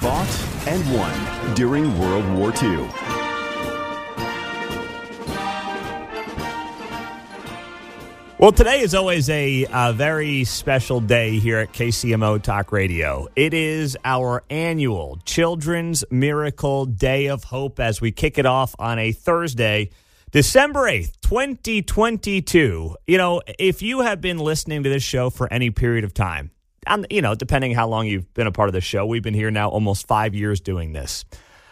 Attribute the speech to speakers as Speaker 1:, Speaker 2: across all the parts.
Speaker 1: fought and won during World War II.
Speaker 2: Well, today is always a very special day here at KCMO Talk Radio. It is our annual Children's Miracle Day of Hope as we kick it off on a Thursday, December 8th, 2022. You know, if you have been listening to this show for any period of time, depending how long you've been a part of the show, we've been here now almost 5 years doing this.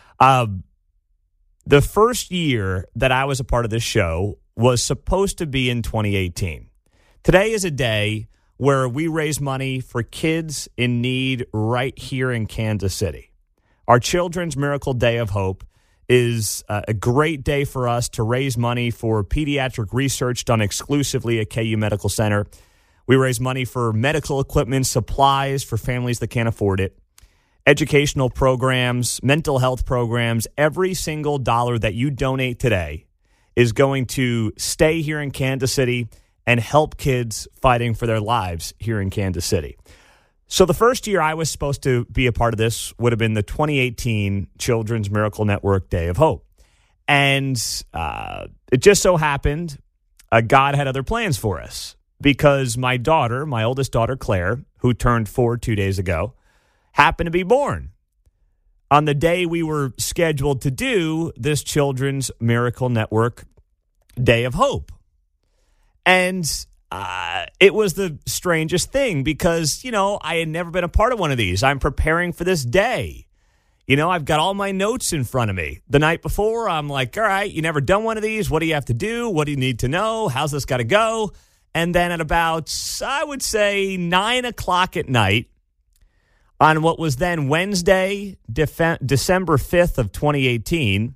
Speaker 2: The first year that I was a part of this show was supposed to be in 2018. Today is a day where we raise money for kids in need right here in Kansas City. Our Children's Miracle Day of Hope is a great day for us to raise money for pediatric research done exclusively at KU Medical Center. We raise money for medical equipment, supplies for families that can't afford it, educational programs, mental health programs. Every single dollar that you donate today is going to stay here in Kansas City and help kids fighting for their lives here in Kansas City. So the first year I was supposed to be a part of this would have been the 2018 Children's Miracle Network Day of Hope. And it just so happened God had other plans for us because my oldest daughter, Claire, who turned 4 2 days ago, happened to be born on the day we were scheduled to do this Children's Miracle Network Day of Hope. And it was the strangest thing because, I had never been a part of one of these. I'm preparing for this day. I've got all my notes in front of me. The night before, I'm like, all right, you never done one of these. What do you have to do? What do you need to know? How's this got to go? And then at about, I would say, 9 o'clock at night, on what was then Wednesday, December 5th of 2018,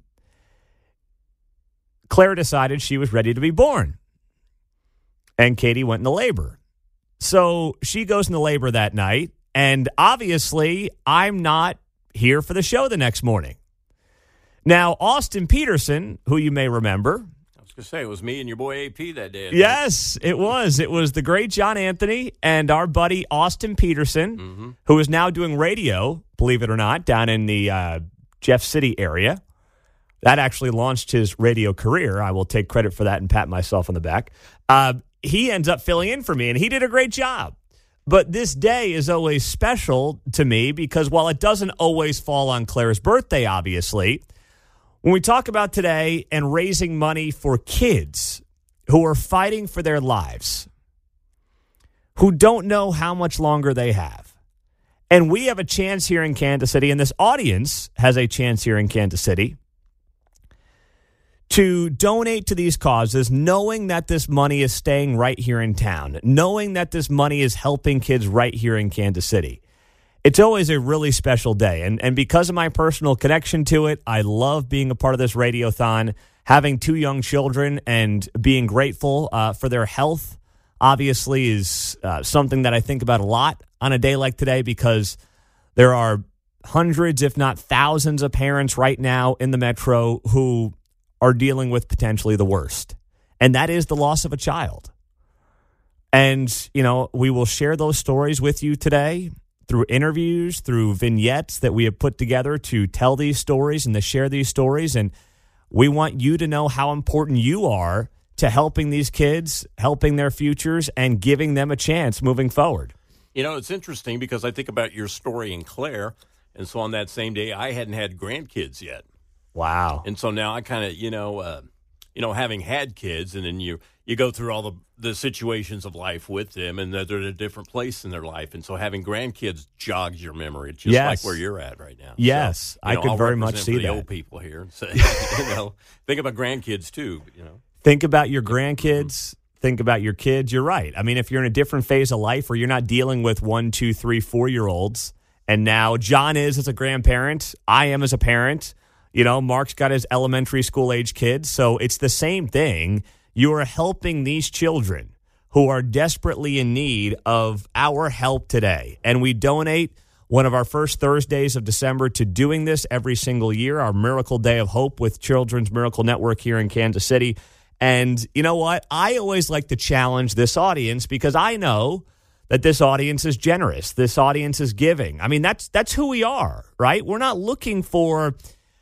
Speaker 2: Claire decided she was ready to be born. And Katie went into labor. So she goes into labor that night. And obviously, I'm not here for the show the next morning. Now, Austin Peterson, who you may remember.
Speaker 3: I was going to say, it was me and your boy AP that day.
Speaker 2: Yes, it was. It was the great John Anthony and our buddy Austin Peterson, who is now doing radio, believe it or not, down in the Jeff City area. That actually launched his radio career. I will take credit for that and pat myself on the back. He ends up filling in for me, and he did a great job. But this day is always special to me because while it doesn't always fall on Claire's birthday, obviously, when we talk about today and raising money for kids who are fighting for their lives, who don't know how much longer they have, and we have a chance here in Kansas City, and this audience has a chance here in Kansas City, to donate to these causes, knowing that this money is staying right here in town, knowing that this money is helping kids right here in Kansas City. It's always a really special day. And because of my personal connection to it, I love being a part of this radiothon, having 2 young children and being grateful for their health, obviously, is something that I think about a lot on a day like today because there are hundreds, if not thousands, of parents right now in the metro who are dealing with potentially the worst, and that is the loss of a child. And, we will share those stories with you today through interviews, through vignettes that we have put together to tell these stories and to share these stories. And we want you to know how important you are to helping these kids, helping their futures, and giving them a chance moving forward.
Speaker 3: It's interesting because I think about your story in Claire, and so on that same day, I hadn't had grandkids yet.
Speaker 2: Wow.
Speaker 3: And so now I kind of, having had kids, and then you go through all the situations of life with them, and they're at a different place in their life. And so having grandkids jogs your memory, just like where you're at right now.
Speaker 2: Yes,
Speaker 3: so,
Speaker 2: I could very much see
Speaker 3: the
Speaker 2: that.
Speaker 3: Old people here, so, think about grandkids too.
Speaker 2: Think about your grandkids. Think about your kids. You're right. I mean, if you're in a different phase of life where you're not dealing with 1, 2, 3, 4-year-olds, and now John is as a grandparent, I am as a parent. Mark's got his elementary school age kids. So it's the same thing. You are helping these children who are desperately in need of our help today. And we donate one of our first Thursdays of December to doing this every single year, our Miracle Day of Hope with Children's Miracle Network here in Kansas City. And you know what? I always like to challenge this audience because I know that this audience is generous. This audience is giving. I mean, that's who we are, right? We're not looking for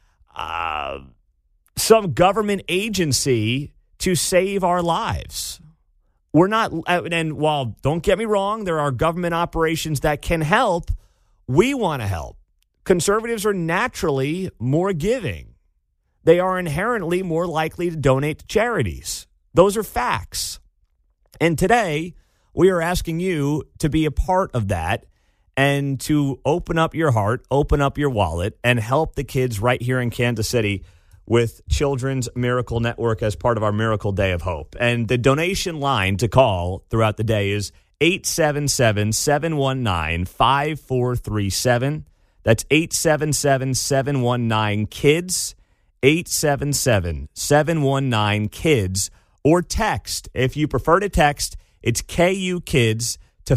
Speaker 2: some government agency to save our lives. We're not, and while, don't get me wrong, there are government operations that can help, we want to help. Conservatives are naturally more giving. They are inherently more likely to donate to charities. Those are facts. And today, we are asking you to be a part of that and to open up your heart, open up your wallet, and help the kids right here in Kansas City with Children's Miracle Network as part of our Miracle Day of Hope. And the donation line to call throughout the day is 877-719-5437. That's 877-719-KIDS, 877-719-KIDS, or text. If you prefer to text, it's KU Kids to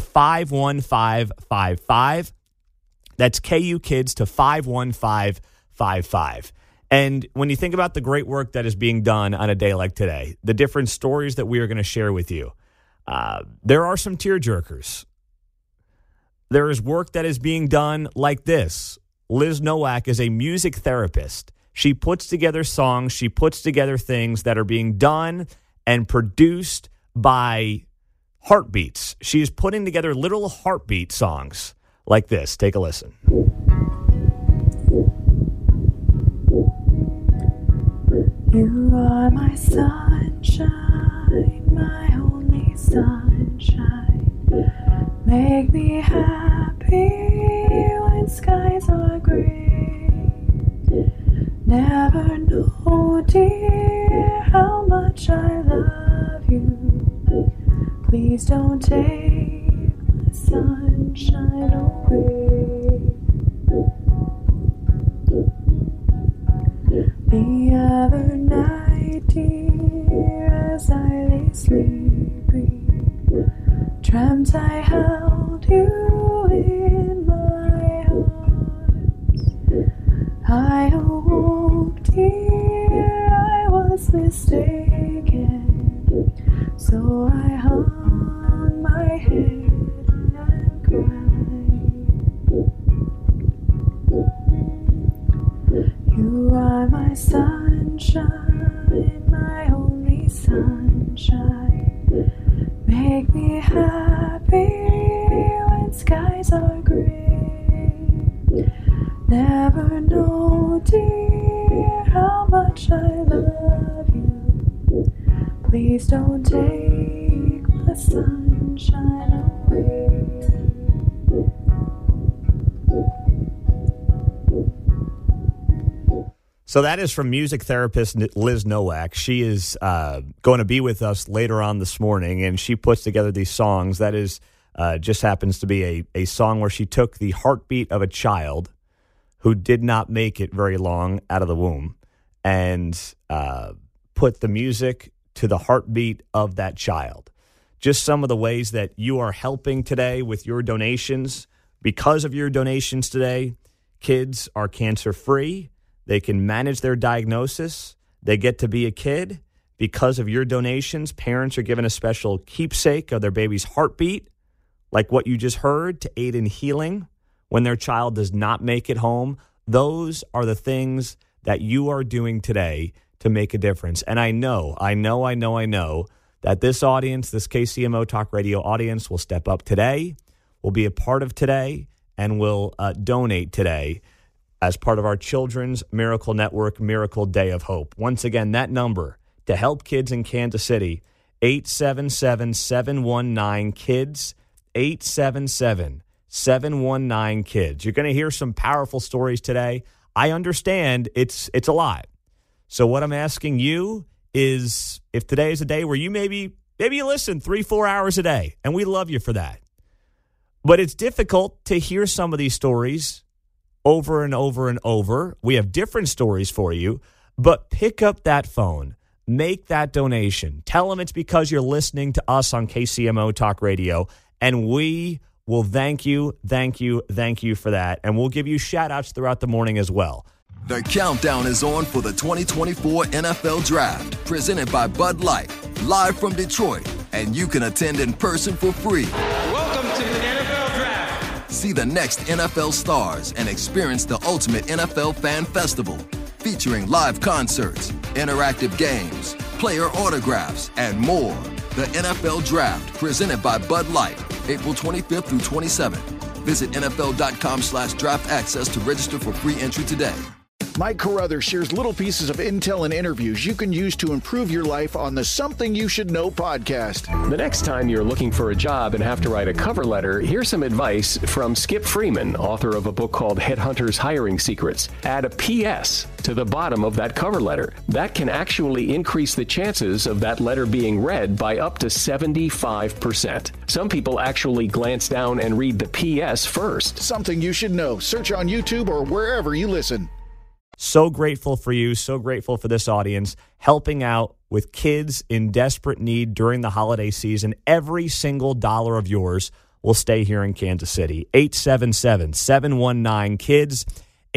Speaker 2: 51555. That's KU Kids to 51555. And when you think about the great work that is being done on a day like today, the different stories that we are going to share with you, there are some tearjerkers. There is work that is being done like this. Liz Nowak is a music therapist. She puts together songs. She puts together things that are being done and produced by heartbeats. She is putting together little heartbeat songs like this. Take a listen.
Speaker 4: You are my sunshine, my only sunshine. Make me happy when skies are gray. Never know, dear, how much I love you. Please don't take my sunshine away. The other night, dear, as I lay sleeping, dreamt I held you in my arms. I awoke, dear, I was mistaken, so I hung my head and cried. You are my sunshine, my only sunshine. Make me happy when skies are gray. Never know, dear, how much I love you. Please don't take my sunshine away.
Speaker 2: So that is from music therapist Liz Nowak. She is going to be with us later on this morning, and she puts together these songs. That is just happens to be a song where she took the heartbeat of a child who did not make it very long out of the womb and put the music to the heartbeat of that child. Just some of the ways that you are helping today with your donations. Because of your donations today, kids are cancer-free. They can manage their diagnosis. They get to be a kid. Because of your donations, parents are given a special keepsake of their baby's heartbeat, like what you just heard, to aid in healing when their child does not make it home. Those are the things that you are doing today to make a difference. And I know that this audience, this KCMO Talk Radio audience, will step up today, will be a part of today, and will donate today as part of our Children's Miracle Network Miracle Day of Hope. Once again, that number to help kids in Kansas City, 877-719-KIDS, 877-719-KIDS. You're going to hear some powerful stories today. I understand it's a lot. So what I'm asking you is, if today is a day where you maybe you listen 3-4 hours a day, and we love you for that. But it's difficult to hear some of these stories over and over and over. We have different stories for you, but pick up that phone. Make that donation. Tell them it's because you're listening to us on KCMO Talk Radio, and we will thank you for that, and we'll give you shout-outs throughout the morning as well.
Speaker 5: The countdown is on for the 2024 NFL Draft, presented by Bud Light, live from Detroit, and you can attend in person for free.
Speaker 6: Welcome to
Speaker 5: See the next NFL stars and experience the ultimate NFL fan festival, featuring live concerts, interactive games, player autographs, and more. The NFL Draft, presented by Bud Light, April 25th through 27th. Visit NFL.com/draft access to register for free entry today.
Speaker 6: Mike Carruthers shares little pieces of intel and interviews you can use to improve your life on the Something You Should Know podcast.
Speaker 7: The next time you're looking for a job and have to write a cover letter, here's some advice from Skip Freeman, author of a book called Headhunters Hiring Secrets. Add a PS to the bottom of that cover letter. That can actually increase the chances of that letter being read by up to 75%. Some people actually glance down and read the PS first.
Speaker 6: Something You Should Know. Search on YouTube or wherever you listen.
Speaker 2: So grateful for you, so grateful for this audience, helping out with kids in desperate need during the holiday season. Every single dollar of yours will stay here in Kansas City. 877-719-KIDS,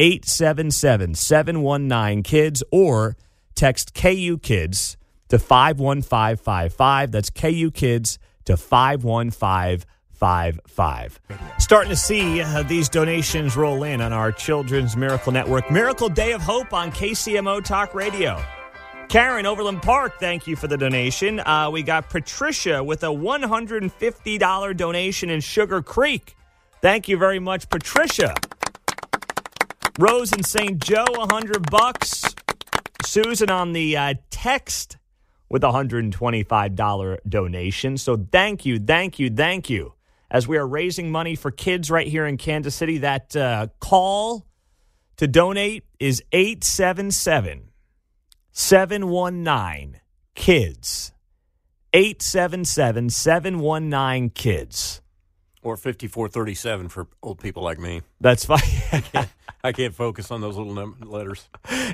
Speaker 2: 877-719-KIDS, or text KU Kids to 51555. That's KU Kids to 51555. Starting to see these donations roll in on our Children's Miracle Network. Miracle Day of Hope on KCMO Talk Radio. Karen, Overland Park, thank you for the donation. We got Patricia with a $150 donation in Sugar Creek. Thank you very much, Patricia. Rose in St. Joe, $100. Susan on the text with a $125 donation. So thank you. As we are raising money for kids right here in Kansas City, that call to donate is 877-719-KIDS. 877-719-KIDS.
Speaker 3: Or 5437 for old people like me.
Speaker 2: That's fine.
Speaker 3: I can't focus on those little letters.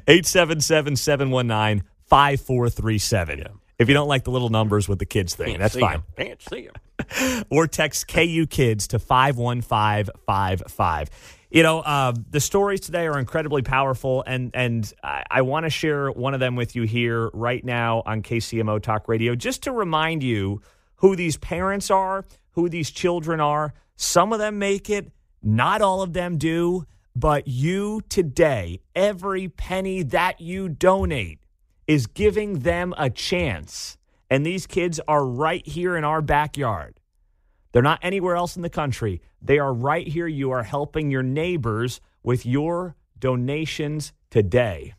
Speaker 2: 877-719-5437. Yeah. If you don't like the little numbers with the kids thing, that's fine.
Speaker 3: Can't see them.
Speaker 2: Or text KU Kids to 51555. You know, the stories today are incredibly powerful, and I want to share one of them with you here right now on KCMO Talk Radio, just to remind you who these parents are, who these children are. Some of them make it, not all of them do, but you today, every penny that you donate is giving them a chance. And these kids are right here in our backyard. They're not anywhere else in the country. They are right here. You are helping your neighbors with your donations today.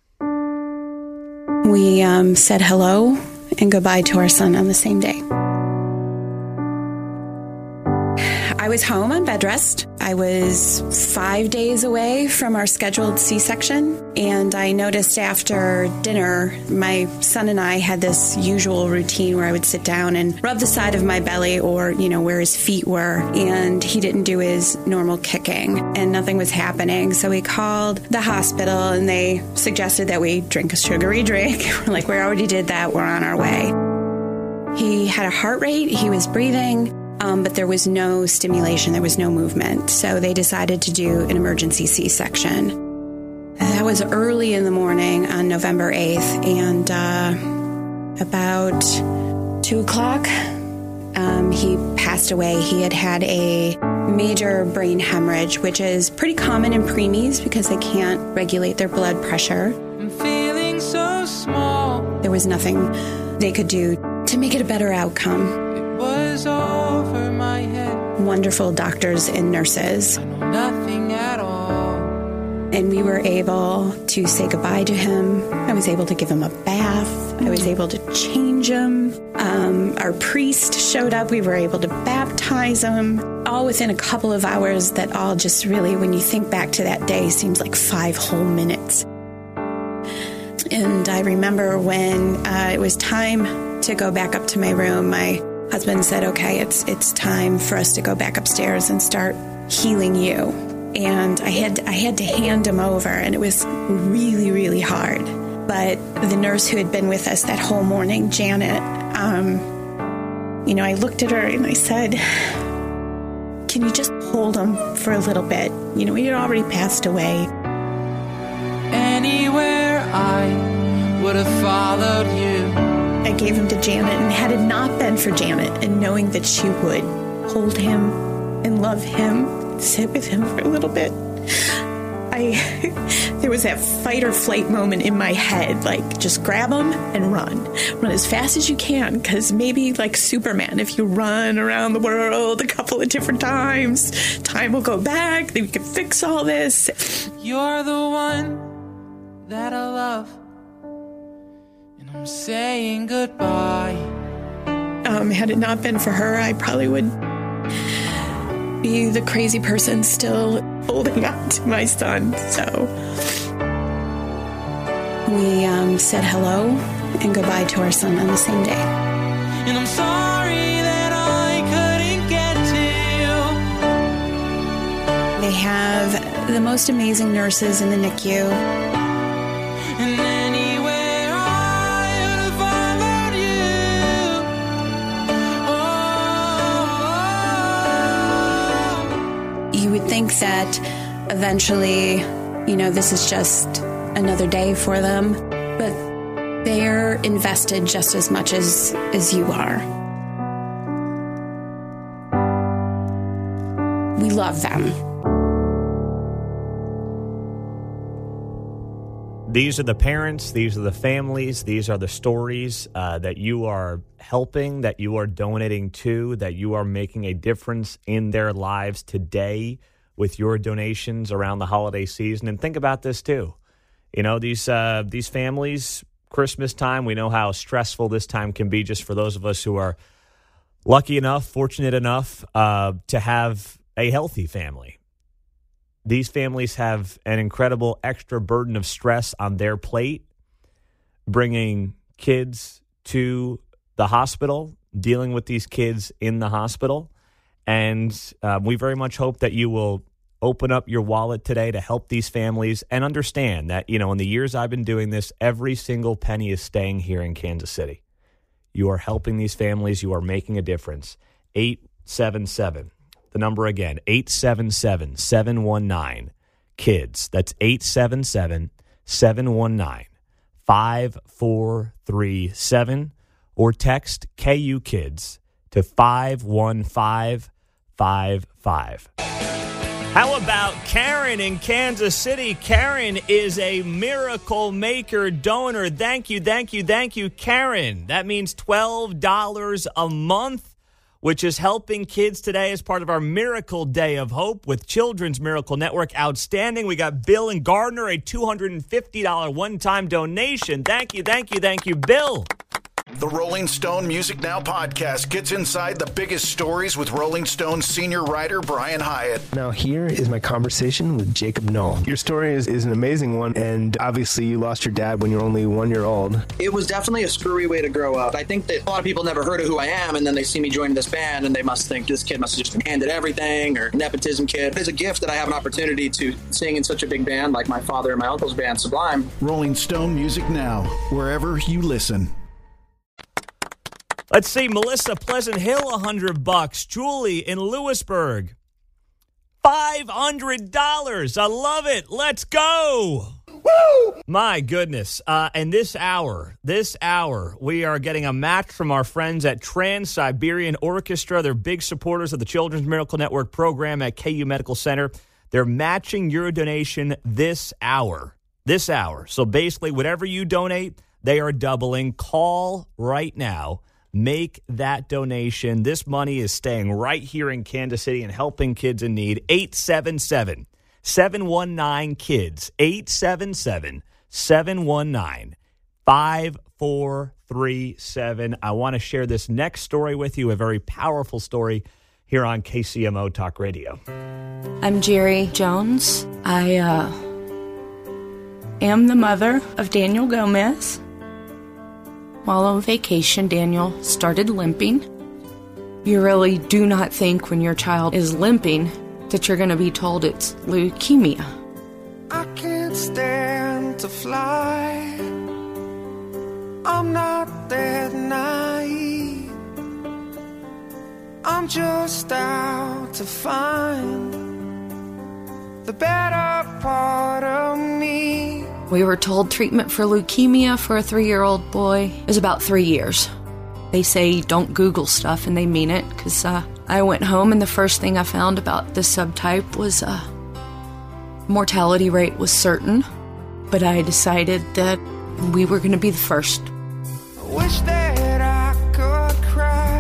Speaker 8: We said hello and goodbye to our son on the same day. I was home on bed rest. I was 5 days away from our scheduled C-section, and I noticed after dinner, my son and I had this usual routine where I would sit down and rub the side of my belly or, where his feet were, and he didn't do his normal kicking, and nothing was happening. So we called the hospital, and they suggested that we drink a sugary drink. We're like, we already did that. We're on our way. He had a heart rate. He was breathing. But there was no stimulation, there was no movement. So they decided to do an emergency C-section. That was early in the morning on November 8th, and about 2 o'clock, he passed away. He had a major brain hemorrhage, which is pretty common in preemies because they can't regulate their blood pressure. I'm feeling so small. There was nothing they could do to make it a better outcome. Was over my head. Wonderful doctors and nurses. I know nothing at all. And we were able to say goodbye to him. I was able to give him a bath. I was able to change him. Our priest showed up. We were able to baptize him. All within a couple of hours. That all just really, when you think back to that day, seems like 5 whole minutes. And I remember when it was time to go back up to my room, my husband said, okay, it's time for us to go back upstairs and start healing you. And I had to hand him over, and it was really, really hard. But the nurse who had been with us that whole morning, Janet, I looked at her and I said, can you just hold him for a little bit? He had already passed away. Anywhere I would have followed you. I gave him to Janet, and had it not been for Janet and knowing that she would hold him and love him sit with him for a little bit. There was that fight or flight moment in my head, like just grab him and run. Run as fast as you can, because maybe like Superman, if you run around the world a couple of different times, time will go back, then we can fix all this.
Speaker 9: You're the one that I love, and I'm saying goodbye.
Speaker 8: Had it not been for her, I probably would be the crazy person still holding on to my son. So we said hello and goodbye to our son on the same day.
Speaker 9: And I'm sorry that I couldn't get to you.
Speaker 8: They have the most amazing nurses in the NICU.
Speaker 9: And anywhere I would have followed you.
Speaker 8: You would think that eventually, this is just another day for them, but they're invested just as much as you are. We love them.
Speaker 2: These are the parents, these are the families, these are the stories that you are helping, that you are donating to, that you are making a difference in their lives today with your donations around the holiday season. And think about this too. These families, Christmas time, we know how stressful this time can be just for those of us who are lucky enough, fortunate enough to have a healthy family. These families have an incredible extra burden of stress on their plate, bringing kids to the hospital, dealing with these kids in the hospital. And we very much hope that you will open up your wallet today to help these families and understand that, in the years I've been doing this, every single penny is staying here in Kansas City. You are helping these families. You are making a difference. 877. The number again, 877-719-KIDS. That's 877-719-5437. Or text KU Kids to 51555. How about Karen in Kansas City? Karen is a Miracle Maker donor. Thank you, Karen. That means $12 a month, which is helping kids today as part of our Miracle Day of Hope with Children's Miracle Network. Outstanding. We got Bill and Gardner, a $250 one-time donation. Thank you, Bill.
Speaker 6: The Rolling Stone Music Now podcast gets inside the biggest stories with Rolling Stone senior writer Brian Hyatt.
Speaker 10: Now here is my conversation with Jacob Knoll. Your story is an amazing one, and obviously you lost your dad when you were only 1 year old.
Speaker 11: It was definitely a screwy way to grow up. I think that a lot of people never heard of who I am, and then they see me joining this band, and they must think this kid must have just been handed everything, or nepotism kid. It's a gift that I have an opportunity to sing in such a big band like my father and my uncle's band, Sublime.
Speaker 6: Rolling Stone Music Now, wherever you listen.
Speaker 2: Let's see, Melissa, Pleasant Hill, $100. Julie in Lewisburg, $500. I love it. Let's go. Woo! My goodness. And this hour, we are getting a match from our friends at Trans-Siberian Orchestra. They're big supporters of the Children's Miracle Network program at KU Medical Center. They're matching your donation this hour. So basically, whatever you donate, they are doubling. Call right now. Make that donation. This money is staying right here in Kansas City and helping kids in need. 877-719-KIDS. 877-719-5437. I want to share this next story with you, a very powerful story here on KCMO Talk Radio.
Speaker 12: I'm Jerry Jones. I am the mother of Daniel Gomez. While on vacation, Daniel started limping. You really do not think when your child is limping that you're going to be told it's leukemia.
Speaker 9: I can't stand to fly. I'm not that naive. I'm just out to find the better part of me.
Speaker 12: We were told treatment for leukemia for a 3-year-old boy is about 3 years. They say don't Google stuff, and they mean it, because I went home, and the first thing I found about this subtype was mortality rate was certain, but I decided that we were going to be the first.
Speaker 9: Wish that I could cry,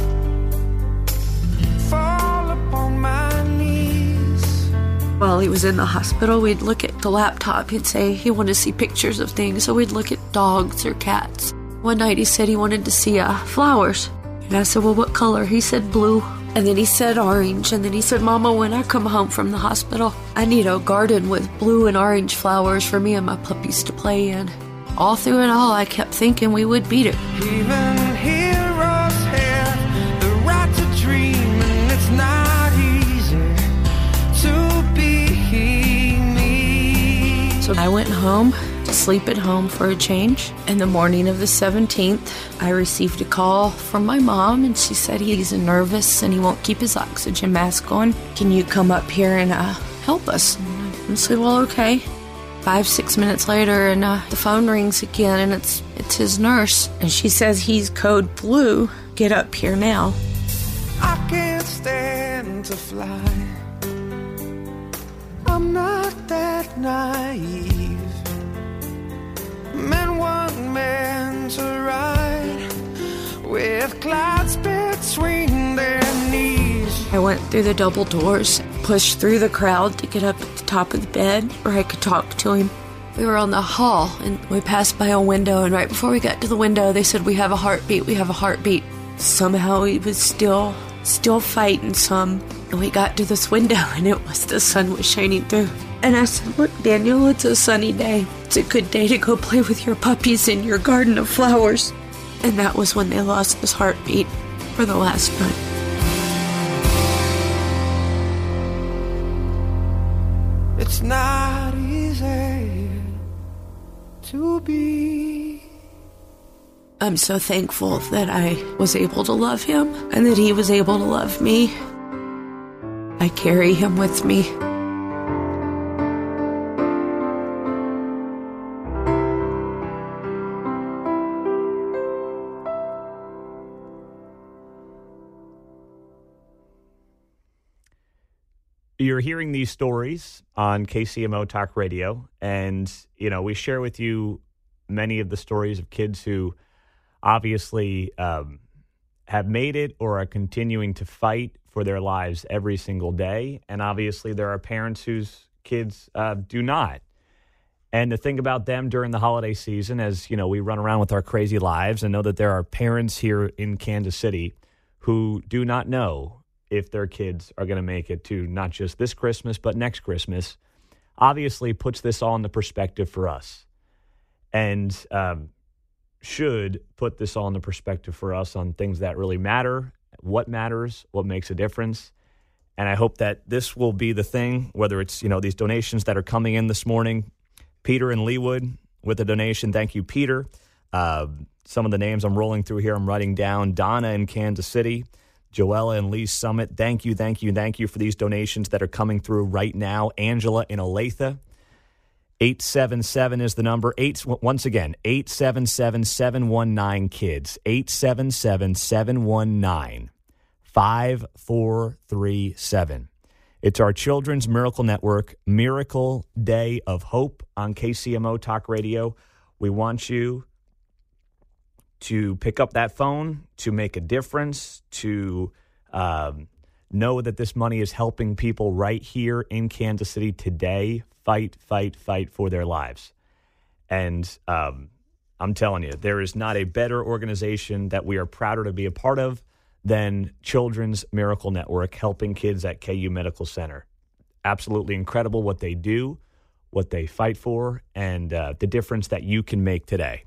Speaker 9: fall upon my knees.
Speaker 12: While he was in the hospital, we'd look at the laptop. He'd say he wanted to see pictures of things, so we'd look at dogs or cats. One night he said he wanted to see flowers. And I said, well, what color? He said blue. And then he said orange. And then he said, Mama, when I come home from the hospital, I need a garden with blue and orange flowers for me and my puppies to play in. All through it all, I kept thinking we would beat it.
Speaker 9: Even heroes have the right to dream, and it's not easy to be me.
Speaker 12: So I went home to sleep at home for a change. In the morning of the 17th, I received a call from my mom, and she said he's nervous and he won't keep his oxygen mask on. Can you come up here and help us? And I said, well, okay. 5-6 minutes later, and the phone rings again, and it's his nurse, and she says he's code blue. Get up here now.
Speaker 9: I can't stand to fly. I'm not that naive. Men want men to ride with clouds between their knees.
Speaker 12: I went through the double doors, pushed through the crowd to get up at the top of the bed where I could talk to him. We were on the hall, and we passed by a window, and right before we got to the window, they said, we have a heartbeat, we have a heartbeat. Somehow he was still fighting some, and we got to this window, and it was the sun was shining through. And I said, look, Daniel, it's a sunny day. It's a good day to go play with your puppies in your garden of flowers. And that was when they lost his heartbeat for the last time.
Speaker 9: It's not easy to be.
Speaker 12: I'm so thankful that I was able to love him and that he was able to love me. I carry him with me.
Speaker 2: You're hearing these stories on KCMO Talk Radio, and, we share with you many of the stories of kids who obviously have made it or are continuing to fight for their lives every single day. And obviously there are parents whose kids do not. And to think about them during the holiday season as, we run around with our crazy lives, and know that there are parents here in Kansas City who do not know if their kids are going to make it to not just this Christmas, but next Christmas, obviously puts this all into perspective for us. And should put this all into perspective for us on things that really matter, what matters, what makes a difference. And I hope that this will be the thing, whether it's, these donations that are coming in this morning. Peter in Leawood with a donation. Thank you, Peter. Some of the names I'm rolling through here, I'm writing down. Donna in Kansas City. Joella and Lee Summit, thank you for these donations that are coming through right now. Angela in Olathe, 877 is the number. Once again, 877-719-KIDS, 877-719-5437. It's our Children's Miracle Network, Miracle Day of Hope on KCMO Talk Radio. We want you to pick up that phone, to make a difference, to know that this money is helping people right here in Kansas City today fight for their lives. And I'm telling you, there is not a better organization that we are prouder to be a part of than Children's Miracle Network, helping kids at KU Medical Center. Absolutely incredible what they do, what they fight for, and the difference that you can make today.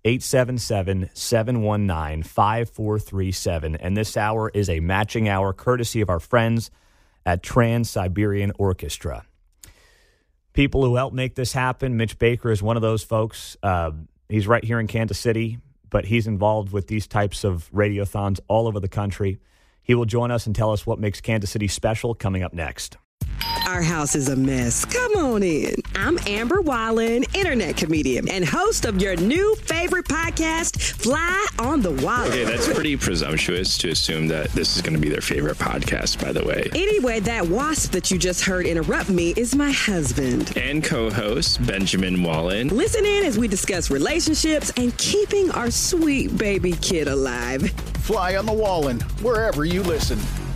Speaker 2: 877-719-5437. And this hour is a matching hour courtesy of our friends at Trans-Siberian Orchestra. People who help make this happen, Mitch Baker is one of those folks. He's right here in Kansas City, but he's involved with these types of radiothons all over the country. He will join us and tell us what makes Kansas City special coming up next.
Speaker 13: Our house is a mess. Come on in. I'm Amber Wallen, internet comedian and host of your new favorite podcast, Fly on the Wallen.
Speaker 14: Okay, that's pretty presumptuous to assume that this is going to be their favorite podcast, by the way.
Speaker 13: Anyway, that wasp that you just heard interrupt me is my husband.
Speaker 14: And co-host, Benjamin Wallen.
Speaker 13: Listen in as we discuss relationships and keeping our sweet baby kid alive.
Speaker 6: Fly on the Wallen, wherever you listen.